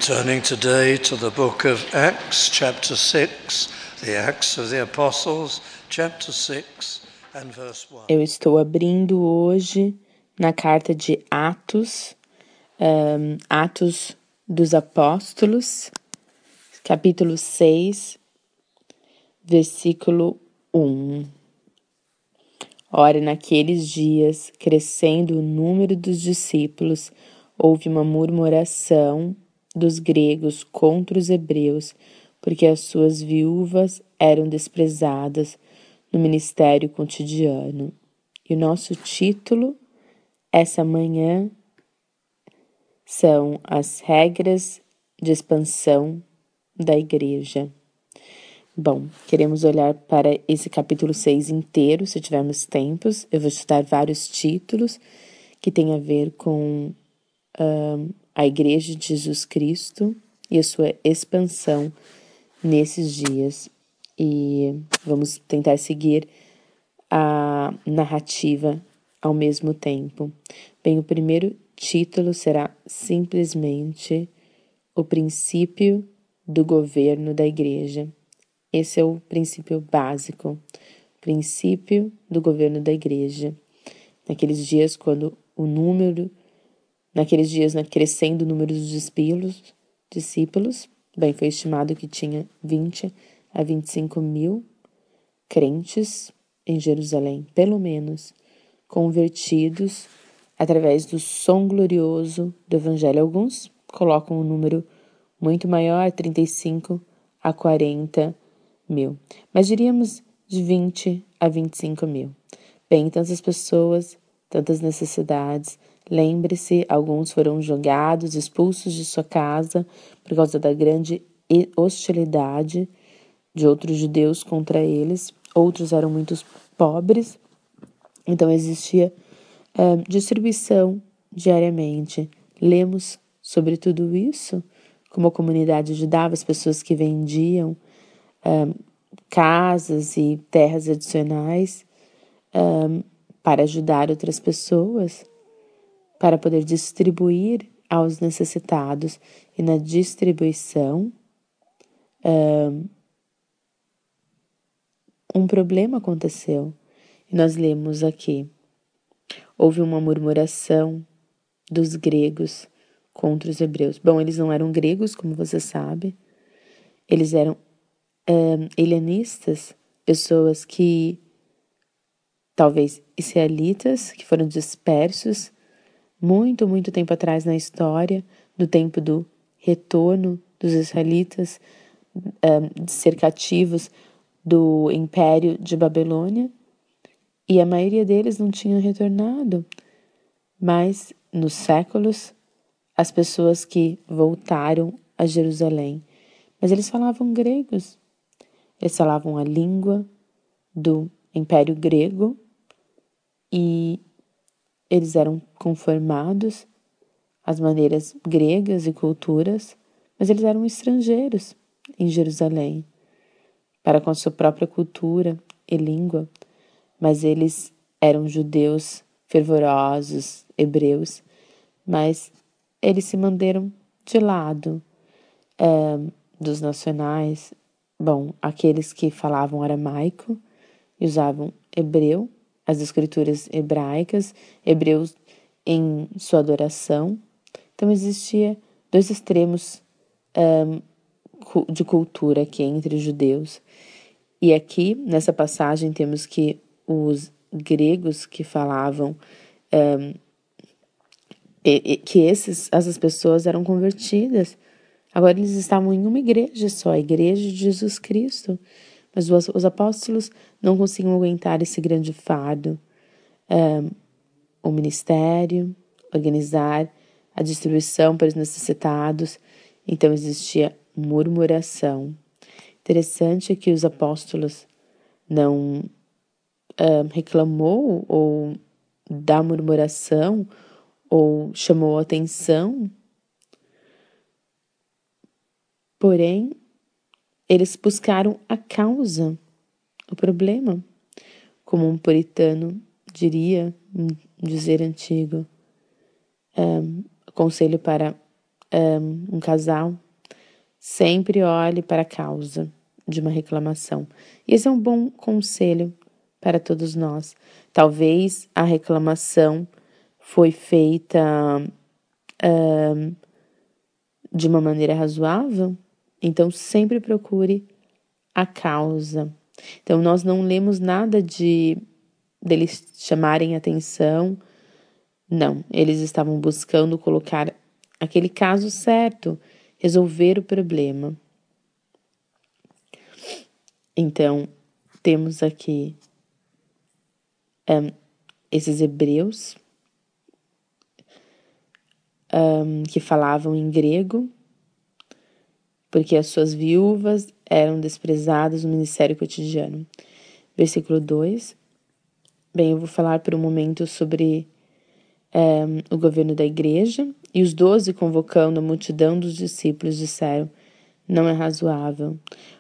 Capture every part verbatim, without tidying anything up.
Turning today to the book of Acts, chapter six, the Acts of the Apostles, chapter six and verse one. Eu estou abrindo hoje na carta de Atos, um, Atos dos Apóstolos, capítulo seis, versículo um. Ora, naqueles dias, crescendo o número dos discípulos, houve uma murmuração dos gregos contra os hebreus, porque as suas viúvas eram desprezadas no ministério cotidiano. E o nosso título essa manhã são as regras de expansão da igreja. Bom, queremos olhar para esse capítulo seis inteiro, se tivermos tempos. Eu vou estudar vários títulos que têm a ver com uh, a Igreja de Jesus Cristo e a sua expansão nesses dias. E vamos tentar seguir a narrativa ao mesmo tempo. Bem, o primeiro título será simplesmente o princípio do governo da igreja. Esse é o princípio básico, o princípio do governo da igreja. Naqueles dias, quando o número, naqueles dias, né, crescendo o número dos discípulos, discípulos, bem, foi estimado que tinha vinte a vinte e cinco mil crentes em Jerusalém, pelo menos, convertidos através do som glorioso do Evangelho. Alguns colocam um número muito maior, trinta e cinco a quarenta mil, mas diríamos de vinte a vinte e cinco mil. Bem, tantas pessoas, tantas necessidades. Lembre-se, alguns foram jogados, expulsos de sua casa por causa da grande hostilidade de outros judeus contra eles. Outros eram muito pobres, então existia uh, distribuição diariamente. Lemos sobre tudo isso, como a comunidade ajudava as pessoas que vendiam Um, casas e terras adicionais um, para ajudar outras pessoas, para poder distribuir aos necessitados. E na distribuição, um, um problema aconteceu. E nós lemos aqui: houve uma murmuração dos gregos contra os hebreus. Bom, eles não eram gregos, como você sabe, eles eram Um, helenistas, pessoas que, talvez israelitas, que foram dispersos muito, muito tempo atrás na história, no tempo do retorno dos israelitas, um, de ser cativos do Império de Babilônia, e a maioria deles não tinham retornado, mas nos séculos, as pessoas que voltaram a Jerusalém, mas eles falavam gregos. Eles falavam a língua do Império Grego e eles eram conformados às maneiras gregas e culturas, mas eles eram estrangeiros em Jerusalém, para com a sua própria cultura e língua, mas eles eram judeus fervorosos, hebreus, mas eles se manteram de lado é, dos nacionais. Bom, aqueles que falavam aramaico e usavam hebreu, as escrituras hebraicas, hebreus em sua adoração. Então, existia dois extremos um, de cultura aqui entre os judeus. E aqui, nessa passagem, temos que os gregos que falavam um, e, e, que esses, essas pessoas eram convertidas. Agora eles estavam em uma igreja só, a igreja de Jesus Cristo. Mas os, os apóstolos não conseguiam aguentar esse grande fardo. Um, o ministério, organizar a distribuição para os necessitados. Então existia murmuração. Interessante que os apóstolos não um, reclamou ou da murmuração ou chamou atenção. Porém, eles buscaram a causa, o problema. Como um puritano diria, um dizer antigo, um, conselho para um, um casal, sempre olhe para a causa de uma reclamação. E esse é um bom conselho para todos nós. Talvez a reclamação foi feita um, de uma maneira razoável, então sempre procure a causa. Então nós não lemos nada de deles chamarem atenção. Não, eles estavam buscando colocar aquele caso certo, resolver o problema. Então, temos aqui um, esses hebreus um, que falavam em grego, porque as suas viúvas eram desprezadas no ministério cotidiano. Versículo dois. Bem, eu vou falar por um momento sobre um, o governo da igreja. E os doze, convocando a multidão dos discípulos, disseram: não é razoável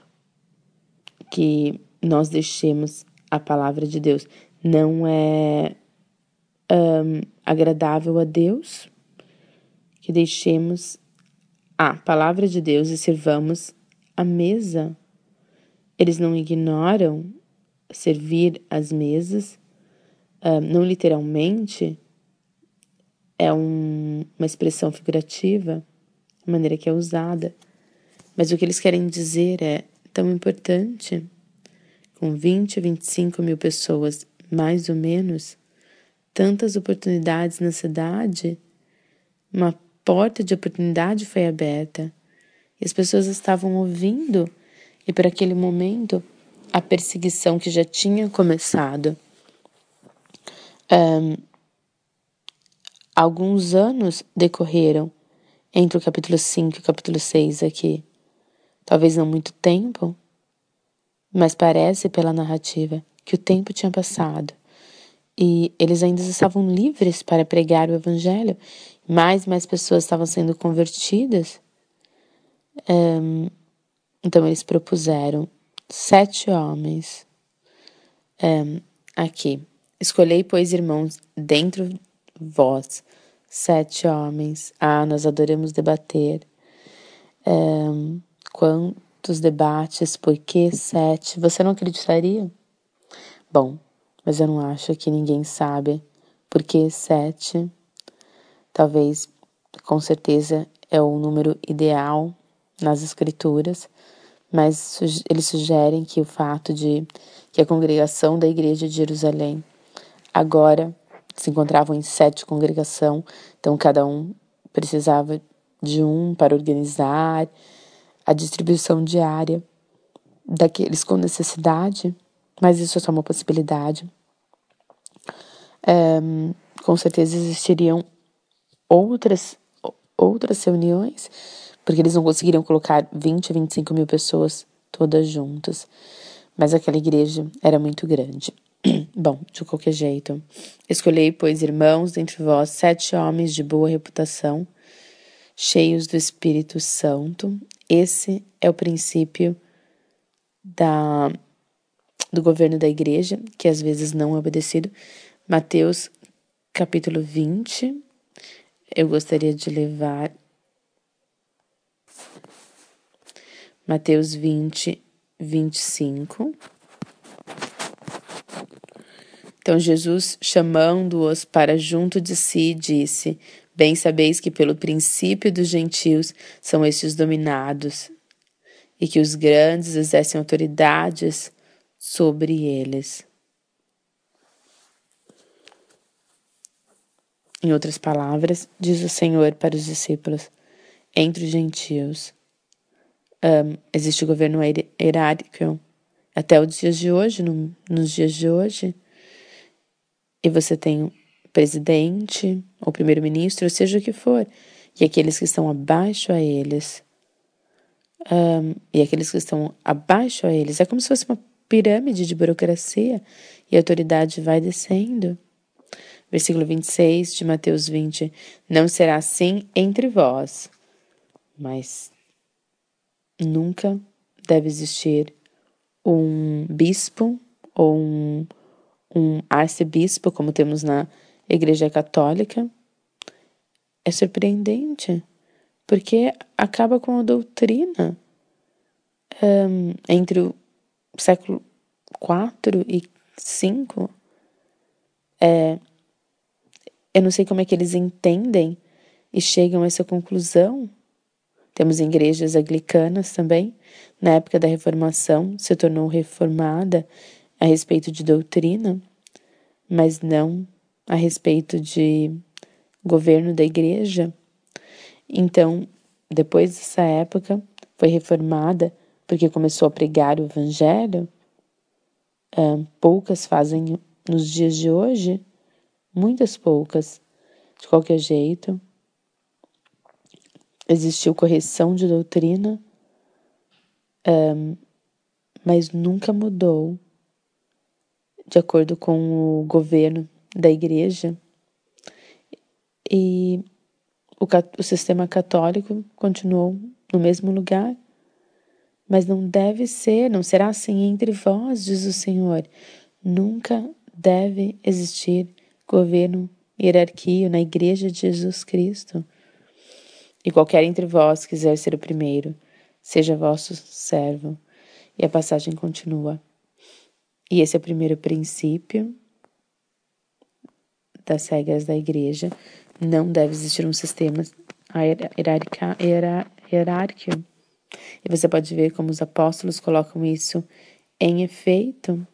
que nós deixemos a palavra de Deus. Não é um, agradável a Deus que deixemos a palavra de Deus e sirvamos a mesa. Eles não ignoram servir as mesas, um, não literalmente, é um, uma expressão figurativa, a maneira que é usada. Mas o que eles querem dizer é tão importante, com vinte, vinte e cinco mil pessoas, mais ou menos, tantas oportunidades na cidade, uma porta de oportunidade foi aberta e as pessoas estavam ouvindo, e por aquele momento a perseguição que já tinha começado. Um, alguns anos decorreram entre o capítulo cinco e o capítulo seis aqui. Talvez não muito tempo, mas parece pela narrativa que o tempo tinha passado e eles ainda estavam livres para pregar o evangelho. Mais e mais pessoas estavam sendo convertidas. Um, então eles propuseram sete homens um, aqui. Escolhei, pois, irmãos, dentro vós, sete homens. Ah, nós adoramos debater. Um, quantos debates, por que sete? Você não acreditaria? Bom, mas eu não acho que ninguém sabe por que sete. Talvez, com certeza, é o número ideal nas escrituras, mas eles sugerem que o fato de que a congregação da igreja de Jerusalém agora se encontravam em sete congregação, então cada um precisava de um para organizar a distribuição diária daqueles com necessidade, mas isso é só uma possibilidade. É, com certeza existiriam outras, outras reuniões, porque eles não conseguiriam colocar vinte, vinte e cinco mil pessoas todas juntas, mas aquela igreja era muito grande. Bom, de qualquer jeito, escolhei, pois, irmãos, dentre vós, sete homens de boa reputação, cheios do Espírito Santo. Esse é o princípio da, do governo da igreja, que às vezes não é obedecido. Mateus, capítulo vinte, eu gostaria de levar Mateus vinte, vinte e cinco. Então Jesus, chamando-os para junto de si, disse: bem sabeis que pelo princípio dos gentios são estes dominados, e que os grandes exercem autoridades sobre eles. Em outras palavras, diz o Senhor para os discípulos: entre os gentios um, existe o governo hierárquico até os dias de hoje, no, nos dias de hoje, e você tem o presidente ou primeiro-ministro, ou seja o que for, e aqueles que estão abaixo a eles, um, e aqueles que estão abaixo a eles, é como se fosse uma pirâmide de burocracia, e a autoridade vai descendo. Versículo vinte e seis de Mateus vinte, não será assim entre vós, mas nunca deve existir um bispo ou um, um arcebispo, como temos na Igreja Católica. É surpreendente, porque acaba com a doutrina um, entre o século quatro e cinco. É, eu não sei como é que eles entendem e chegam a essa conclusão. Temos igrejas anglicanas também, na época da Reformação, se tornou reformada a respeito de doutrina, mas não a respeito de governo da igreja. Então, depois dessa época, foi reformada porque começou a pregar o evangelho. Um, poucas fazem nos dias de hoje, muitas poucas, de qualquer jeito. Existiu correção de doutrina, um, mas nunca mudou de acordo com o governo da igreja. E o, o sistema católico continuou no mesmo lugar, mas não deve ser, não será assim entre vós, diz o Senhor. Nunca deve existir governo, hierarquia na igreja de Jesus Cristo. E qualquer entre vós quiser ser o primeiro, seja vosso servo. E a passagem continua. E esse é o primeiro princípio das regras da igreja. Não deve existir um sistema hierárquico. E você pode ver como os apóstolos colocam isso em efeito.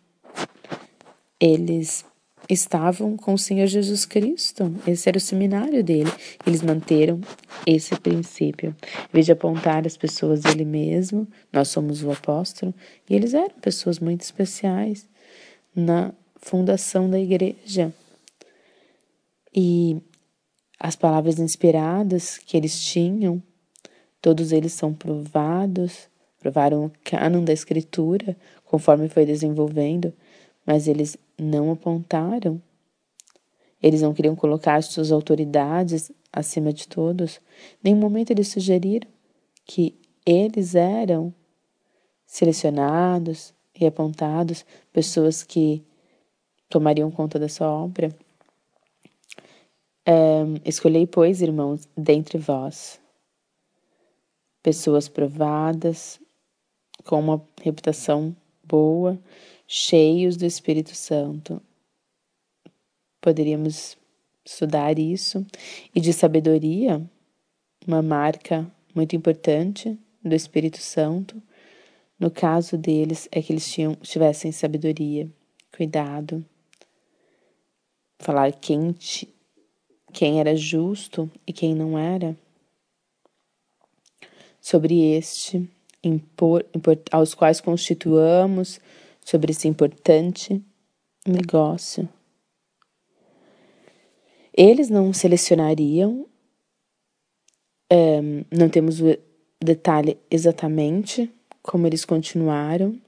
Eles estavam com o Senhor Jesus Cristo. Esse era o seminário dele. Eles manteram esse princípio. Em vez de apontar as pessoas dele mesmo, nós somos o apóstolo. E eles eram pessoas muito especiais na fundação da igreja. E as palavras inspiradas que eles tinham, todos eles são provados, provaram o cânon da Escritura, conforme foi desenvolvendo, mas eles não apontaram. Eles não queriam colocar suas autoridades acima de todos. Em nenhum momento eles sugeriram que eles eram selecionados e apontados, pessoas que tomariam conta da sua obra. Um, escolhei, pois, irmãos, dentre vós, pessoas provadas, com uma reputação boa, cheios do Espírito Santo. Poderíamos estudar isso. E de sabedoria, uma marca muito importante do Espírito Santo. No caso deles, é que eles tinham, tivessem sabedoria, cuidado. Falar quem, quem era justo e quem não era. Sobre este, impor, import, aos quais constituamos, sobre esse importante negócio. Eles não selecionariam, um, não temos o detalhe exatamente como eles continuaram.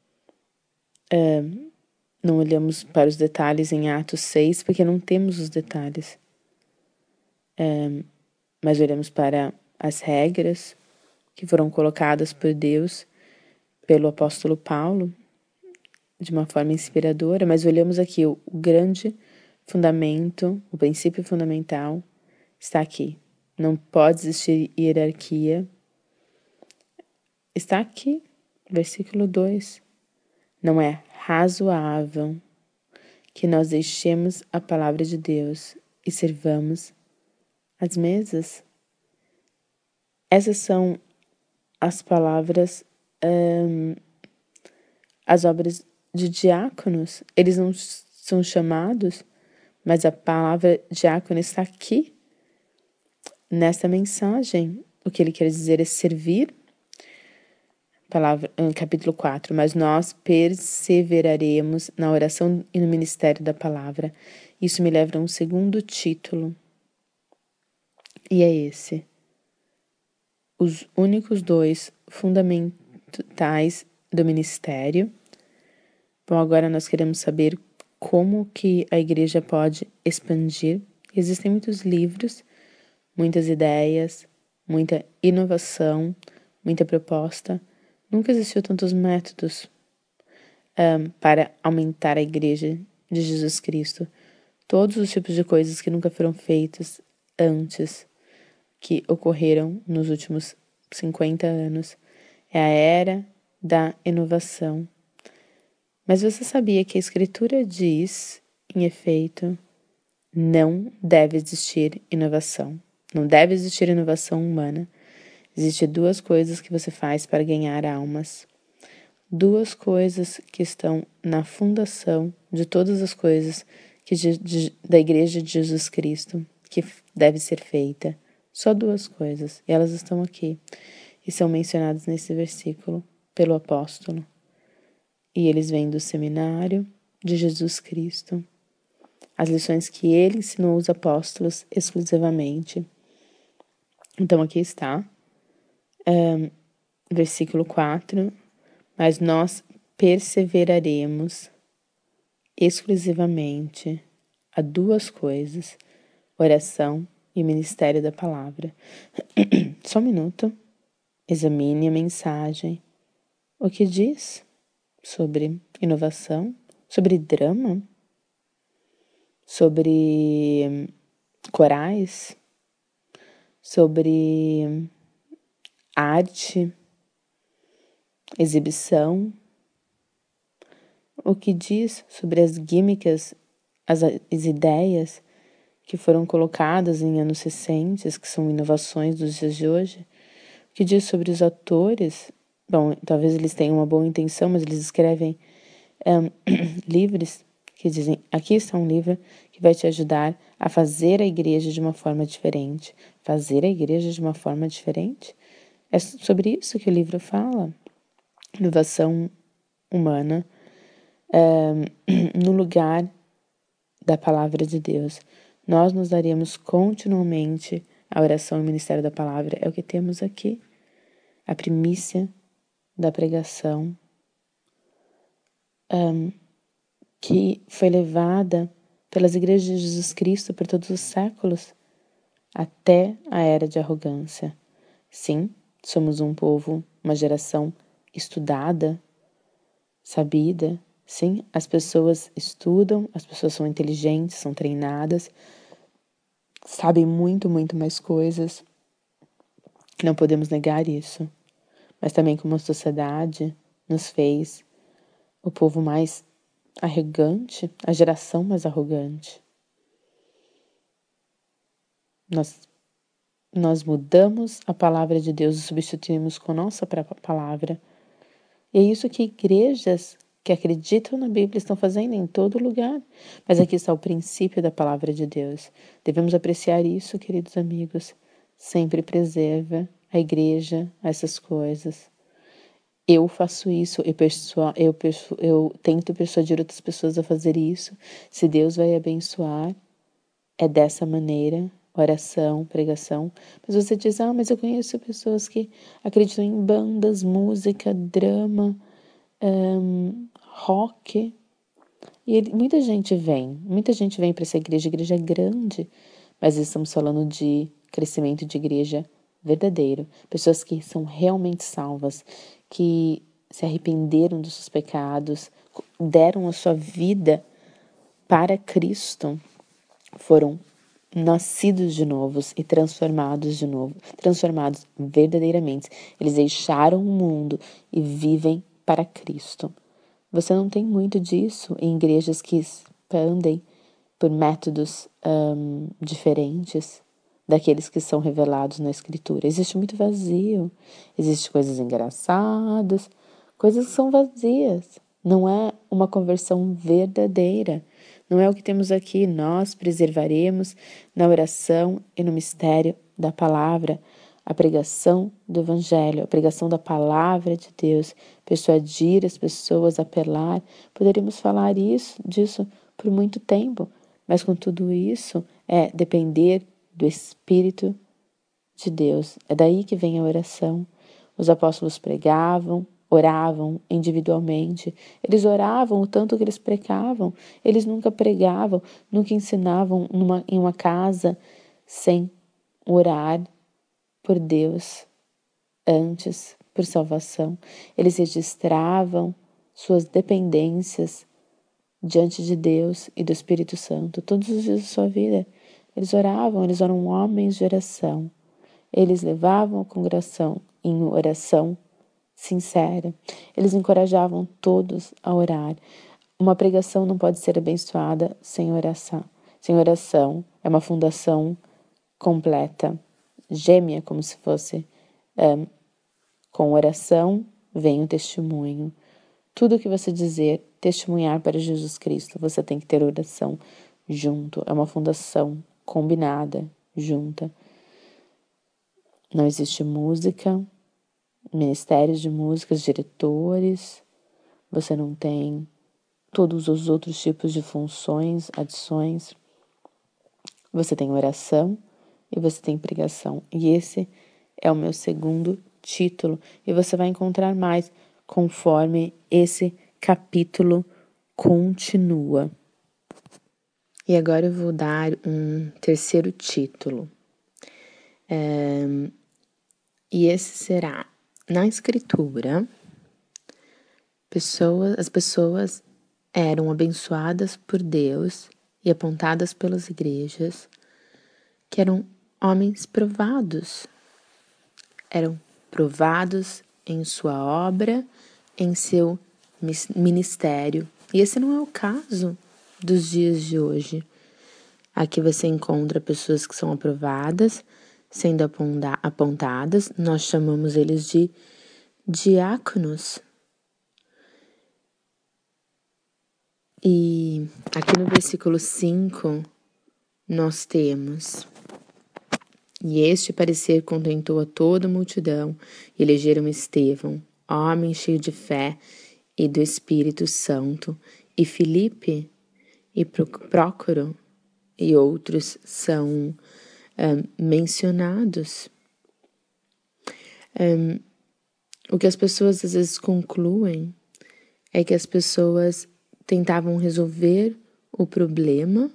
Um, não olhamos para os detalhes em Atos seis, porque não temos os detalhes. Um, mas olhamos para as regras que foram colocadas por Deus, pelo apóstolo Paulo, de uma forma inspiradora, mas olhamos aqui o, o grande fundamento, o princípio fundamental está aqui. Não pode existir hierarquia. Está aqui, versículo dois. Não é razoável que nós deixemos a palavra de Deus e servamos as mesas. Essas são as palavras, um, as obras de diáconos. Eles não são chamados, mas a palavra diácono está aqui, nesta mensagem. O que ele quer dizer é servir. Palavra, capítulo quatro. Mas nós perseveraremos na oração e no ministério da palavra. Isso me leva a um segundo título. E é esse. Os únicos dois fundamentais do ministério. Bom, agora nós queremos saber como que a igreja pode expandir. Existem muitos livros, muitas ideias, muita inovação, muita proposta. Nunca existiu tantos métodos um, para aumentar a igreja de Jesus Cristo. Todos os tipos de coisas que nunca foram feitas antes. que ocorreram nos últimos cinquenta anos. É a era da inovação. Mas você sabia que a Escritura diz, em efeito, não deve existir inovação. Não deve existir inovação humana. Existem duas coisas que você faz para ganhar almas. Duas coisas que estão na fundação de todas as coisas que de, de, da Igreja de Jesus Cristo, que deve ser feita. Só duas coisas. E elas estão aqui. E são mencionadas nesse versículo pelo apóstolo. E eles vêm do seminário de Jesus Cristo. As lições que ele ensinou os apóstolos exclusivamente. Então aqui está, um, versículo quatro. Mas nós perseveraremos exclusivamente a duas coisas, oração e ministério da palavra. Só um minuto. Examine a mensagem. O que diz sobre inovação, sobre drama, sobre corais, sobre arte, exibição, o que diz sobre as químicas, as, as ideias que foram colocadas em anos recentes, que são inovações dos dias de hoje, o que diz sobre os atores. Bom, talvez eles tenham uma boa intenção, mas eles escrevem um, livros que dizem, aqui está um livro que vai te ajudar a fazer a igreja de uma forma diferente. Fazer a igreja de uma forma diferente? É sobre isso que o livro fala. Inovação humana um, no lugar da palavra de Deus. Nós nos daremos continuamente a oração e o ministério da palavra. É o que temos aqui. A primícia da pregação um, que foi levada pelas igrejas de Jesus Cristo por todos os séculos até a era de arrogância. Sim, somos um povo, uma geração estudada, sabida. Sim, as pessoas estudam, as pessoas são inteligentes, são treinadas, sabem muito, muito mais coisas. Não podemos negar isso. Mas também como a sociedade nos fez o povo mais arrogante, a geração mais arrogante. Nós, nós mudamos a palavra de Deus e substituímos com nossa própria palavra. E é isso que igrejas que acreditam na Bíblia estão fazendo em todo lugar. Mas aqui está o princípio da palavra de Deus. Devemos apreciar isso, queridos amigos. Sempre preserva a igreja essas coisas. Eu faço isso, eu, persuo, eu, persuo, eu tento persuadir outras pessoas a fazer isso. Se Deus vai abençoar, é dessa maneira, oração, pregação. Mas você diz, ah, mas eu conheço pessoas que acreditam em bandas, música, drama, um, rock. E ele, muita gente vem, muita gente vem para essa igreja, a igreja é grande. Mas estamos falando de crescimento de igreja verdadeiro. Pessoas que são realmente salvas, que se arrependeram dos seus pecados, deram a sua vida para Cristo, foram nascidos de novo e transformados de novo, transformados verdadeiramente. Eles deixaram o mundo e vivem para Cristo. Você não tem muito disso em igrejas que expandem por métodos um, diferentes daqueles que são revelados na Escritura. Existe muito vazio, existem coisas engraçadas, coisas que são vazias. Não é uma conversão verdadeira. Não é o que temos aqui. Nós preservaremos na oração e no mistério da palavra, a pregação do Evangelho, a pregação da palavra de Deus, persuadir as pessoas, apelar. Poderíamos falar isso, disso por muito tempo, mas com tudo isso é depender do Espírito de Deus. É daí que vem a oração. Os apóstolos pregavam, oravam individualmente. Eles oravam o tanto que eles pregavam. Eles nunca pregavam, nunca ensinavam numa, em uma casa sem orar por Deus antes, por salvação. Eles registravam suas dependências diante de Deus e do Espírito Santo todos os dias da sua vida. Eles oravam, eles eram homens de oração. Eles levavam a congregação em oração sincera. Eles encorajavam todos a orar. Uma pregação não pode ser abençoada sem oração. Sem oração é uma fundação completa, gêmea, como se fosse. Um, com oração vem o testemunho. Tudo que você dizer, testemunhar para Jesus Cristo, você tem que ter oração junto. É uma fundação combinada, junta. Não existe música, ministérios de músicas, diretores. Você não tem todos os outros tipos de funções, adições. Você tem oração e você tem pregação. E esse é o meu segundo título. E você vai encontrar mais conforme esse capítulo continua. E agora eu vou dar um terceiro título. É, e esse será: na Escritura, pessoas, as pessoas eram abençoadas por Deus e apontadas pelas igrejas, que eram homens provados. Eram provados em sua obra, em seu ministério. E esse não é o caso dos dias de hoje. Aqui você encontra pessoas que são aprovadas, sendo apontadas. Nós chamamos eles de diáconos. E aqui no versículo cinco, nós temos: e este parecer contentou a toda a multidão, e elegeram Estevão, homem cheio de fé e do Espírito Santo, e Filipe, e Prócoro, e outros são um, mencionados. Um, o que as pessoas às vezes concluem é que as pessoas tentavam resolver o problema,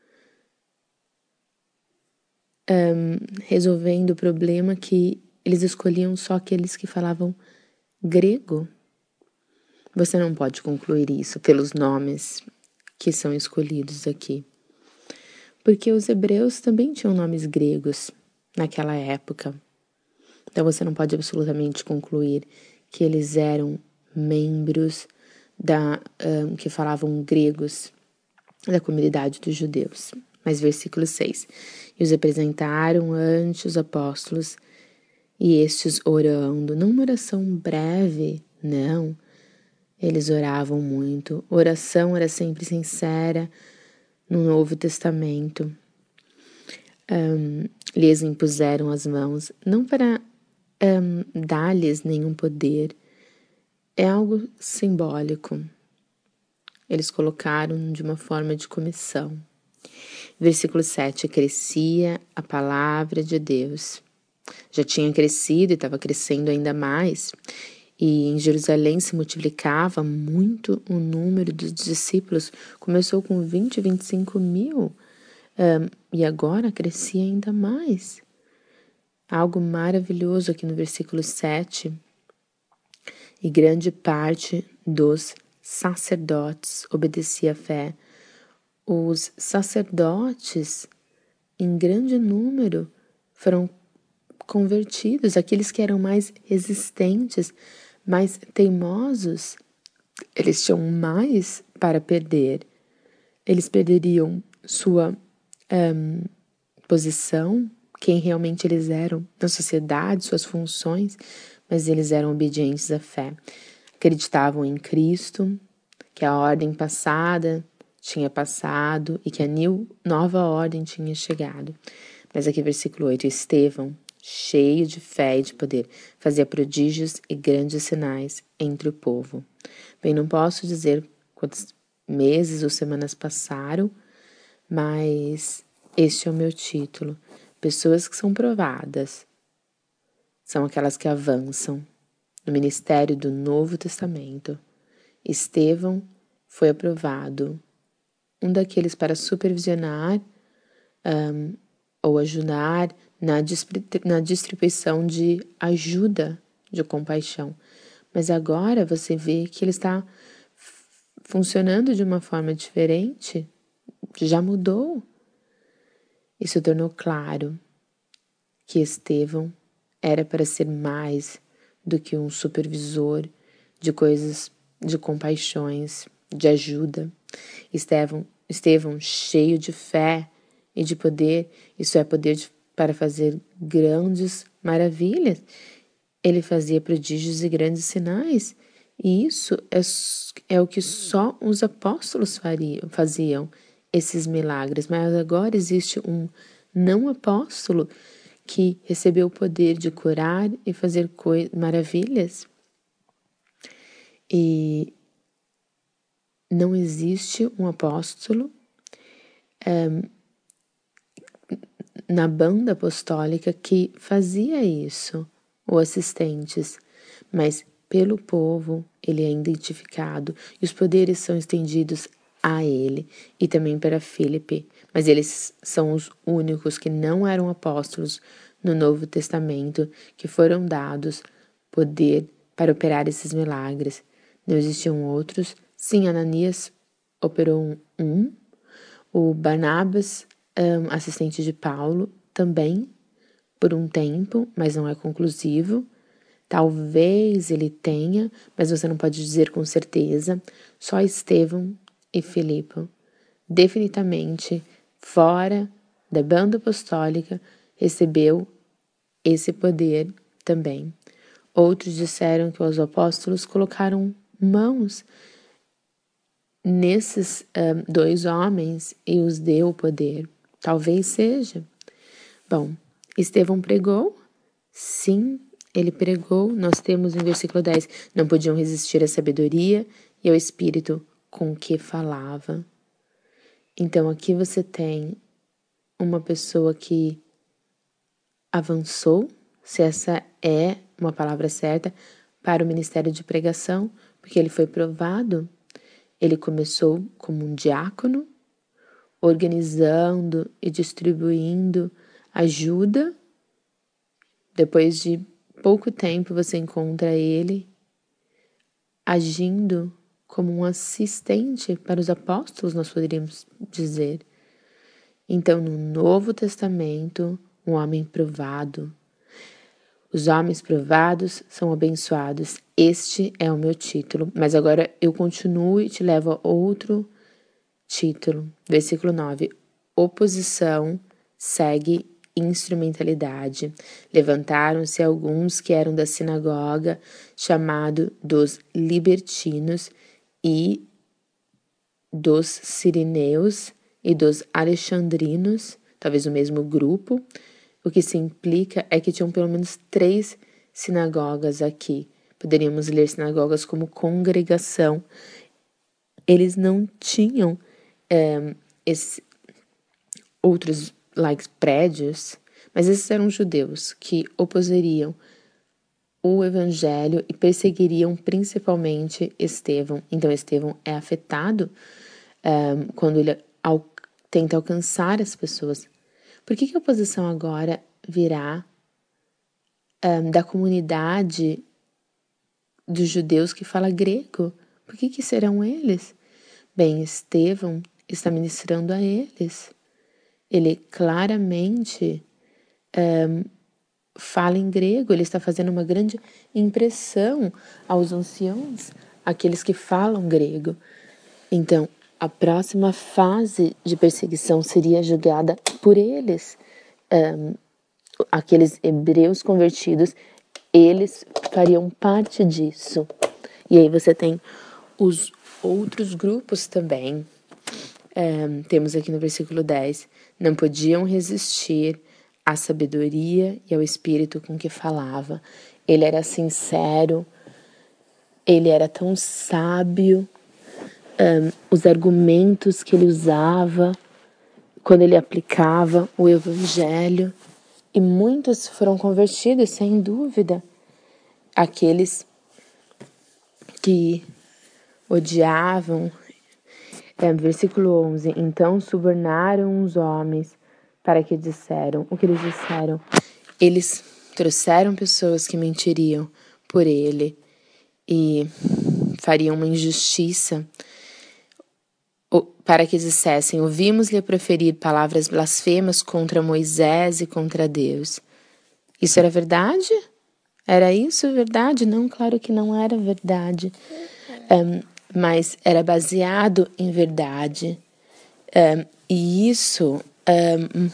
um, resolvendo o problema que eles escolhiam só aqueles que falavam grego. Você não pode concluir isso pelos nomes que são escolhidos aqui. Porque os hebreus também tinham nomes gregos naquela época. Então você não pode absolutamente concluir que eles eram membros da, um, que falavam gregos da comunidade dos judeus. Mas versículo seis. E os apresentaram ante os apóstolos, e estes orando, não uma oração breve, não. Eles oravam muito. A oração era sempre sincera no Novo Testamento. Um, lhes impuseram as mãos, não para um, dar-lhes nenhum poder, é algo simbólico. Eles colocaram de uma forma de comissão. Versículo sete, crescia a palavra de Deus. Já tinha crescido e estava crescendo ainda mais. E em Jerusalém se multiplicava muito o número dos discípulos. Começou com vinte, vinte e cinco mil. Um, e agora crescia ainda mais. Algo maravilhoso aqui no versículo sete. E grande parte dos sacerdotes obedecia à fé. Os sacerdotes, em grande número, foram convertidos. Aqueles que eram mais resistentes, mais teimosos, eles tinham mais para perder. Eles perderiam sua um, posição, quem realmente eles eram na sociedade, suas funções, mas eles eram obedientes à fé. Acreditavam em Cristo, que a ordem passada tinha passado e que a new, nova ordem tinha chegado. Mas aqui versículo oito, Estevão, cheio de fé e de poder, fazia prodígios e grandes sinais entre o povo. Bem, não posso dizer quantos meses ou semanas passaram, mas este é o meu título. Pessoas que são provadas são aquelas que avançam no ministério do Novo Testamento. Estevão foi aprovado, um daqueles para supervisionar um, ou ajudar na, na distribuição de ajuda, de compaixão. Mas agora você vê que ele está funcionando de uma forma diferente, já mudou. E se tornou claro que Estevão era para ser mais do que um supervisor de coisas, de compaixões, de ajuda. Estevão, Estevão cheio de fé e de poder, isso é poder de, para fazer grandes maravilhas. Ele fazia prodígios e grandes sinais, e isso é, é o que só os apóstolos fariam, faziam, esses milagres. Mas agora existe um não apóstolo que recebeu o poder de curar e fazer maravilhas. E não existe um apóstolo um, na banda apostólica que fazia isso, ou assistentes, mas pelo povo ele é identificado e os poderes são estendidos a ele e também para Filipe, mas eles são os únicos que não eram apóstolos no Novo Testamento que foram dados poder para operar esses milagres. Não existiam outros. Sim, Ananias operou um, o Barnabas, um, assistente de Paulo, também por um tempo, mas não é conclusivo. Talvez ele tenha, mas você não pode dizer com certeza. Só Estevão e Filipe, definitivamente fora da banda apostólica, recebeu esse poder também. Outros disseram que os apóstolos colocaram mãos nesses um, dois homens e os deu o poder. Talvez seja. Bom, Estevão pregou? Sim, ele pregou. Nós temos no versículo dez, não podiam resistir à sabedoria e ao espírito com que falava. Então aqui você tem uma pessoa que avançou, se essa é uma palavra certa, para o ministério de pregação, porque ele foi provado. Ele começou como um diácono, organizando e distribuindo ajuda. Depois de pouco tempo você encontra ele agindo como um assistente para os apóstolos, nós poderíamos dizer. Então, no Novo Testamento, um homem provado. Os homens provados são abençoados. Este é o meu título. Mas agora eu continuo e te levo a outro título. Versículo nove. Oposição segue instrumentalidade. Levantaram-se alguns que eram da sinagoga, chamado dos libertinos e dos sirineus e dos alexandrinos, talvez o mesmo grupo. O que se implica é que tinham pelo menos três sinagogas aqui. Poderíamos ler sinagogas como congregação. Eles não tinham é, esse, outros like, prédios, mas esses eram judeus que oposeriam o evangelho e perseguiriam principalmente Estevão. Então Estevão é afetado um, quando ele al- tenta alcançar as pessoas. Por que, que a oposição agora virá um, da comunidade dos judeus que fala grego? Por que, que serão eles? Bem, Estevão está ministrando a eles. Ele claramente um, fala em grego, ele está fazendo uma grande impressão aos anciãos, aqueles que falam grego. Então, a próxima fase de perseguição seria julgada por eles. Um, aqueles hebreus convertidos, eles fariam parte disso. E aí você tem os outros grupos também. Um, temos aqui no versículo dez, não podiam resistir à sabedoria e ao espírito com que falava. Ele era sincero, ele era tão sábio, um, os argumentos que ele usava quando ele aplicava o evangelho, e muitos foram convertidos, sem dúvida. Aqueles que odiavam, é, versículo onze, então subornaram os homens para que disseram, o que eles disseram? Eles trouxeram pessoas que mentiriam por ele e fariam uma injustiça para que dissessem, ouvimos-lhe proferir palavras blasfemas contra Moisés e contra Deus. Isso era verdade? Era isso verdade? Não, claro que não era verdade. Um, mas era baseado em verdade. Um, e isso um,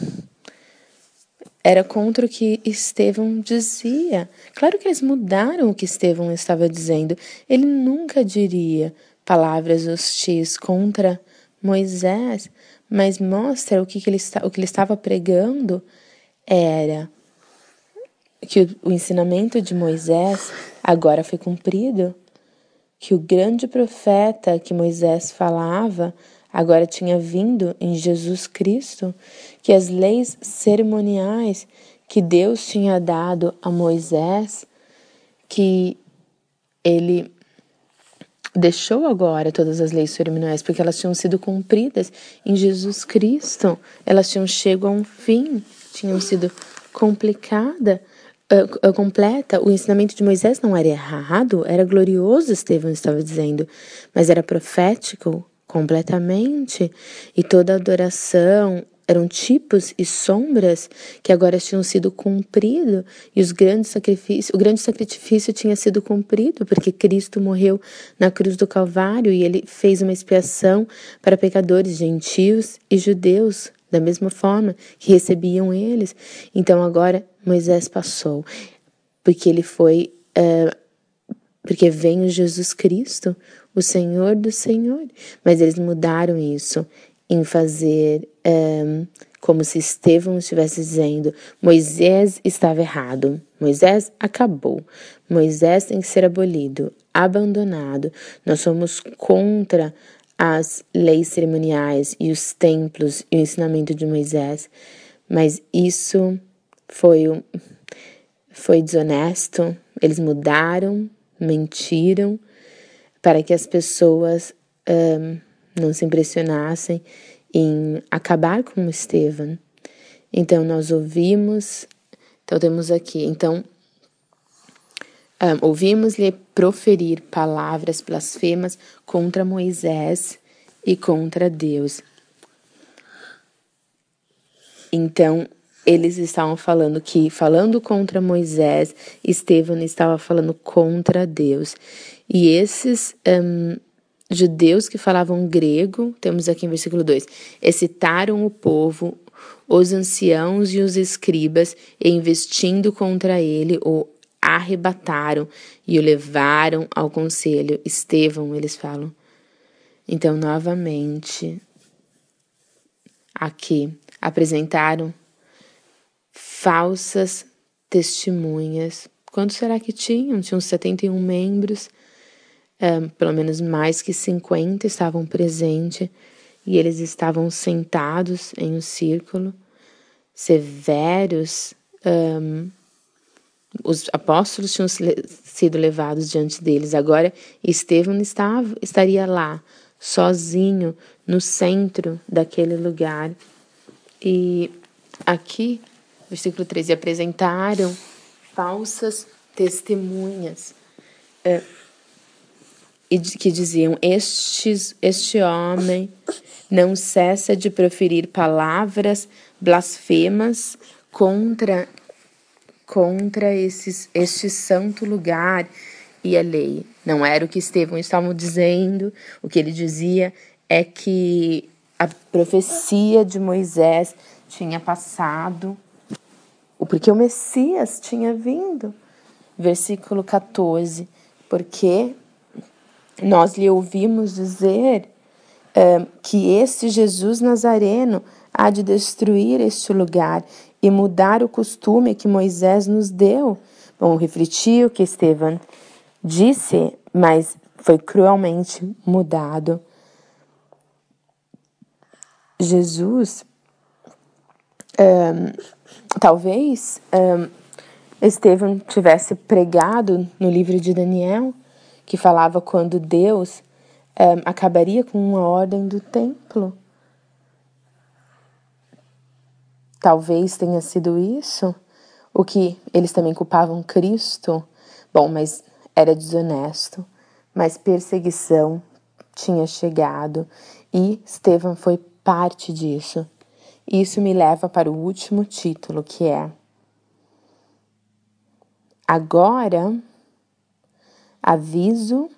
era contra o que Estevão dizia. Claro que eles mudaram o que Estevão estava dizendo. Ele nunca diria palavras hostis contra Moisés, mas mostra o que, que, ele, o que ele estava pregando era que o, o ensinamento de Moisés agora foi cumprido, que o grande profeta que Moisés falava agora tinha vindo em Jesus Cristo, que as leis cerimoniais que Deus tinha dado a Moisés, que ele deixou agora todas as leis cerimoniais, porque elas tinham sido cumpridas em Jesus Cristo, elas tinham chegado a um fim, tinham sido complicada, uh, uh, completa. O ensinamento de Moisés não era errado, era glorioso, Estevão estava dizendo, mas era profético completamente, e toda adoração eram tipos e sombras que agora tinham sido cumpridos, e os grandes sacrifícios, o grande sacrifício tinha sido cumprido, porque Cristo morreu na cruz do Calvário e ele fez uma expiação para pecadores gentios e judeus, da mesma forma que recebiam eles. Então agora Moisés passou, porque ele foi, uh, porque vem o Jesus Cristo, o Senhor do Senhor, mas eles mudaram isso em fazer um, como se Estevão estivesse dizendo: Moisés estava errado, Moisés acabou, Moisés tem que ser abolido, abandonado, nós somos contra as leis cerimoniais e os templos e o ensinamento de Moisés. Mas isso foi, foi desonesto, eles mudaram, mentiram, para que as pessoas um, não se impressionassem em acabar com Estevão. Então, nós ouvimos, então temos aqui, então, um, ouvimos-lhe proferir palavras blasfemas contra Moisés e contra Deus. Então, eles estavam falando que, falando contra Moisés, Estevão estava falando contra Deus. E esses um, judeus que falavam grego, temos aqui em versículo dois, excitaram o povo, os anciãos e os escribas, e investindo contra ele, o arrebataram e o levaram ao conselho. Estevão, eles falam. Então, novamente, aqui, apresentaram falsas testemunhas. Quantos será que tinham? Tinham setenta e um membros, um, pelo menos mais que cinquenta estavam presentes, e eles estavam sentados em um círculo, severos. Um, os apóstolos tinham sido levados diante deles. Agora, Estevão estava, estaria lá, sozinho, no centro daquele lugar. E aqui, versículo treze, apresentaram falsas testemunhas é, e que diziam: Estes, este homem não cessa de proferir palavras blasfemas contra, contra esses, este santo lugar e a lei. Não era o que Estevão estava dizendo. O que ele dizia é que a profecia de Moisés tinha passado, porque o Messias tinha vindo. Versículo catorze, porque nós lhe ouvimos dizer uh, que este Jesus Nazareno há de destruir este lugar e mudar o costume que Moisés nos deu. Bom, refletir o que Estevão disse, mas foi cruelmente mudado. Jesus, um, talvez um, Estevão tivesse pregado no livro de Daniel, que falava quando Deus um, acabaria com uma ordem do templo. Talvez tenha sido isso, o que eles também culpavam Cristo. Bom, mas era desonesto, mas perseguição tinha chegado e Estevão foi parte disso. Isso me leva para o último título, que é Agora, aviso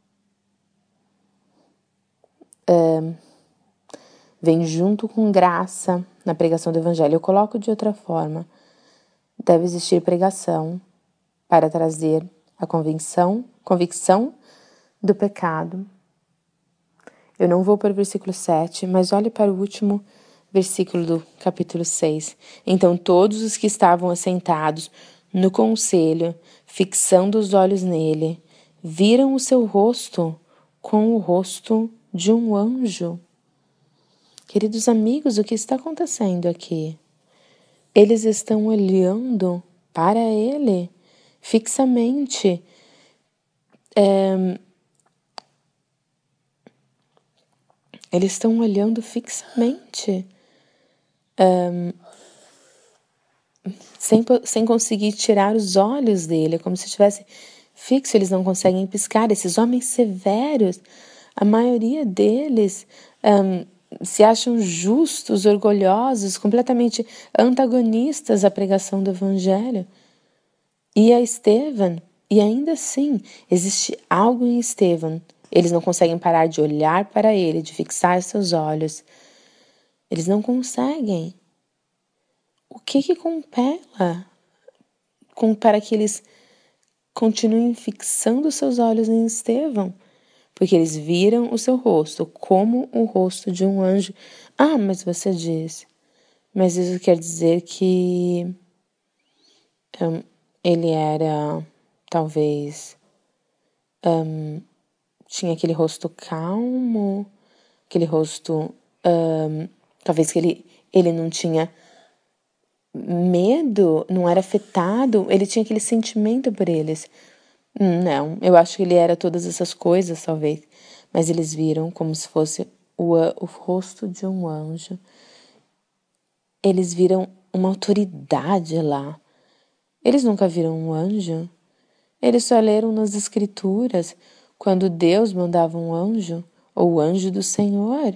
é, vem junto com graça na pregação do evangelho. Eu coloco de outra forma. Deve existir pregação para trazer a convicção, convicção do pecado. Eu não vou para o versículo sete, mas olhe para o último versículo do capítulo seis. Então todos os que estavam assentados no conselho, fixando os olhos nele, viram o seu rosto com o rosto de um anjo. Queridos amigos, o que está acontecendo aqui? Eles estão olhando para ele fixamente. É, eles estão olhando fixamente. É, sem, sem conseguir tirar os olhos dele, como se estivesse fixo, eles não conseguem piscar. Esses homens severos, a maioria deles um, se acham justos, orgulhosos, completamente antagonistas à pregação do evangelho. E a Estevão, e ainda assim, existe algo em Estevão. Eles não conseguem parar de olhar para ele, de fixar seus olhos. Eles não conseguem. O que que compela com, para que eles continuem fixando seus olhos em Estevão? Porque eles viram o seu rosto como o rosto de um anjo. Ah, mas você diz, mas isso quer dizer que um, ele era, talvez, um, tinha aquele rosto calmo, aquele rosto, um, talvez que ele, ele não tinha medo, não era afetado, ele tinha aquele sentimento por eles. Não, eu acho que ele era todas essas coisas, talvez, mas eles viram como se fosse o, o rosto de um anjo. Eles viram uma autoridade lá. Eles nunca viram um anjo. Eles só leram nas escrituras quando Deus mandava um anjo, ou o anjo do Senhor.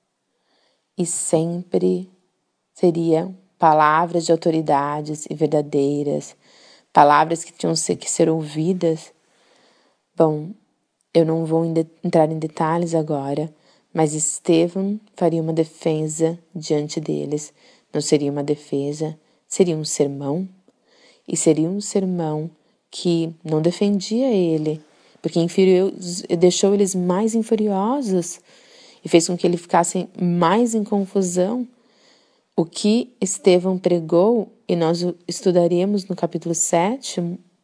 E sempre seriam palavras de autoridades e verdadeiras, palavras que tinham que ser ouvidas. Bom, eu não vou entrar em detalhes agora, mas Estevão faria uma defesa diante deles. Não seria uma defesa, seria um sermão. E seria um sermão que não defendia ele, porque inferior, deixou eles mais infuriosos e fez com que eles ficassem mais em confusão. O que Estevão pregou, e nós estudaremos no capítulo sete,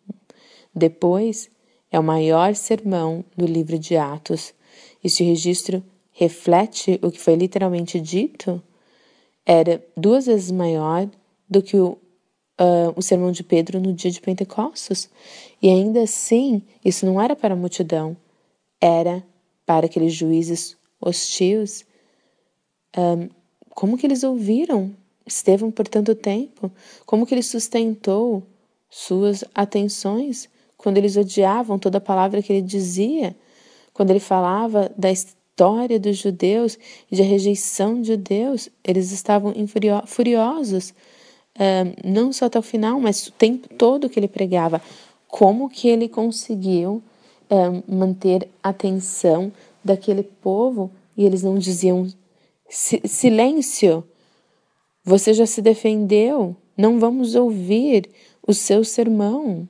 depois, é o maior sermão do livro de Atos. Este registro reflete o que foi literalmente dito? Era duas vezes maior do que o, uh, o sermão de Pedro no dia de Pentecostes. E ainda assim, isso não era para a multidão, era para aqueles juízes hostis. Um, Como que eles ouviram Estevão por tanto tempo? Como que ele sustentou suas atenções quando eles odiavam toda a palavra que ele dizia? Quando ele falava da história dos judeus e da rejeição de Deus, eles estavam furiosos, um, não só até o final, mas o tempo todo que ele pregava. Como que ele conseguiu um, manter a atenção daquele povo e eles não diziam silêncio, você já se defendeu, não vamos ouvir o seu sermão.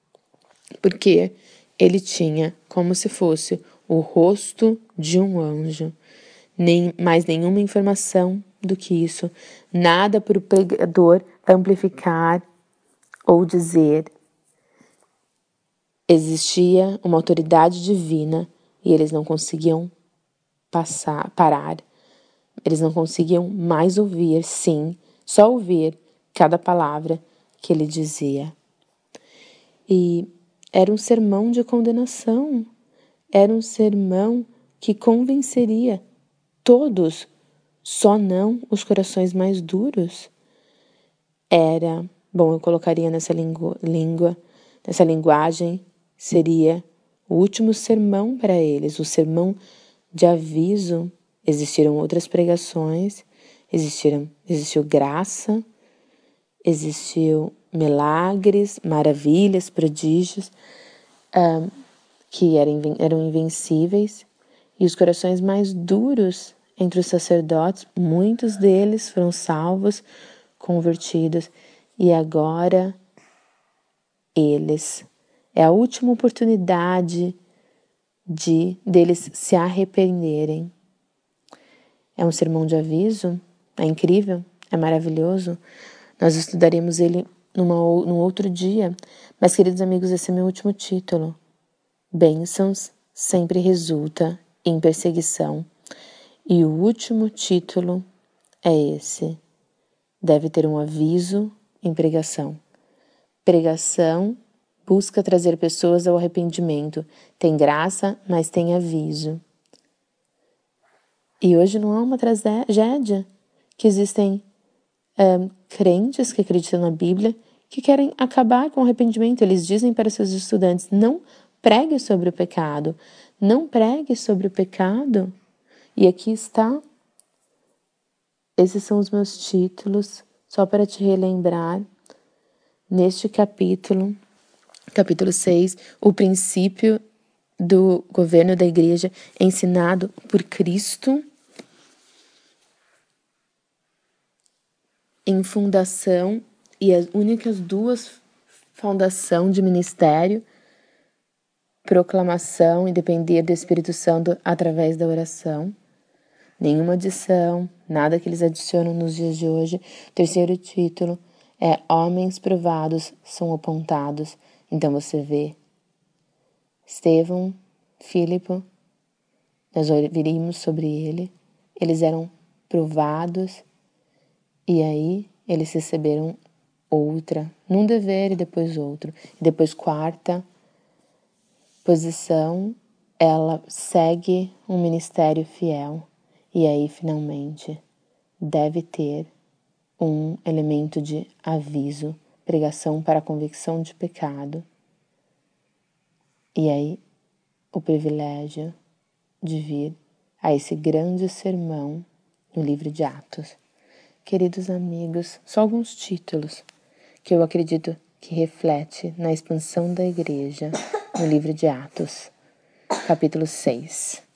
Porque ele tinha como se fosse o rosto de um anjo. Nem mais nenhuma informação do que isso. Nada para o pregador amplificar ou dizer. Existia uma autoridade divina e eles não conseguiam passar, parar. Eles não conseguiam mais ouvir, sim, só ouvir cada palavra que ele dizia. E era um sermão de condenação, era um sermão que convenceria todos, só não os corações mais duros. Era, bom, eu colocaria nessa língua, língua nessa linguagem, seria o último sermão para eles, o sermão de aviso. Existiram outras pregações, existiram, existiu graça, existiu milagres, maravilhas, prodígios, uh, que eram, eram invencíveis, e os corações mais duros entre os sacerdotes, muitos deles foram salvos, convertidos, e agora eles, é a última oportunidade de deles se arrependerem. É um sermão de aviso, é incrível, é maravilhoso. Nós estudaremos ele numa, num outro dia, mas, queridos amigos, esse é meu último título. Bênçãos sempre resulta em perseguição. E o último título é esse. Deve ter um aviso em pregação. Pregação busca trazer pessoas ao arrependimento. Tem graça, mas tem aviso. E hoje não é uma tragédia que existem é, crentes que acreditam na Bíblia que querem acabar com o arrependimento. Eles dizem para seus estudantes, não pregue sobre o pecado, não pregue sobre o pecado. E aqui está, esses são os meus títulos, só para te relembrar, neste capítulo, capítulo seis, o princípio do governo da igreja ensinado por Cristo em fundação, e as únicas duas fundação de ministério, proclamação e depender do Espírito Santo através da oração. Nenhuma adição, nada que eles adicionam nos dias de hoje. Terceiro título é homens provados são apontados. Então você vê Estevão, Filipe, nós ouviríamos sobre ele, eles eram provados e aí eles receberam outra, num dever e depois outro. E depois quarta posição, ela segue um ministério fiel. E aí, finalmente, deve ter um elemento de aviso, pregação para a convicção de pecado. E aí, o privilégio de vir a esse grande sermão no livro de Atos. Queridos amigos, só alguns títulos que eu acredito que reflete na expansão da igreja no livro de Atos, capítulo seis.